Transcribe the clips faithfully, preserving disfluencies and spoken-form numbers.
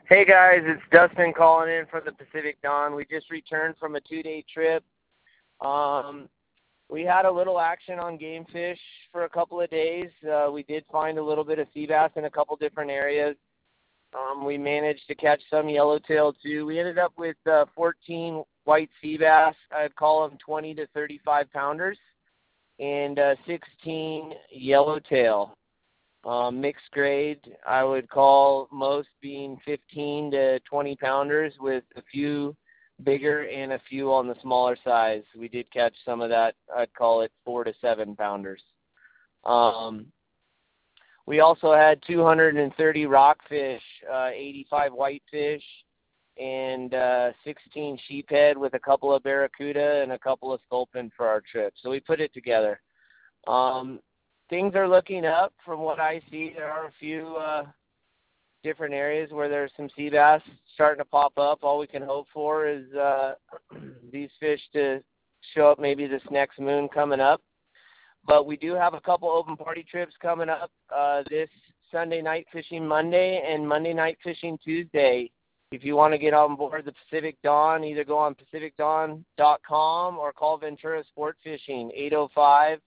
Hey guys, it's Dustin calling in from the Pacific Dawn. We just returned from a two-day trip. Um, we had a little action on game fish for a couple of days. Uh, we did find a little bit of sea bass in a couple different areas. Um, we managed to catch some yellowtail too. We ended up with uh, fourteen white sea bass. I'd call them twenty to thirty-five pounders, and uh, sixteen yellowtail. Um, mixed grade, I would call most being fifteen to twenty pounders with a few bigger and a few on the smaller size. We did catch some of that. I'd call it four to seven pounders. Um, we also had two hundred thirty rockfish, uh, eighty-five whitefish, and uh, sixteen sheephead with a couple of barracuda and a couple of sculpin for our trip. So we put it together. Um, Things are looking up from what I see. There are a few uh, different areas where there's some sea bass starting to pop up. All we can hope for is uh, these fish to show up maybe this next moon coming up. But we do have a couple open party trips coming up uh, this Sunday night fishing Monday and Monday night fishing Tuesday. If you want to get on board the Pacific Dawn, either go on pacific dawn dot com or call Ventura Sport Fishing, eight oh five,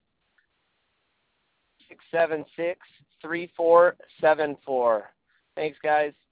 six seven six, three four seven four. Thanks, guys.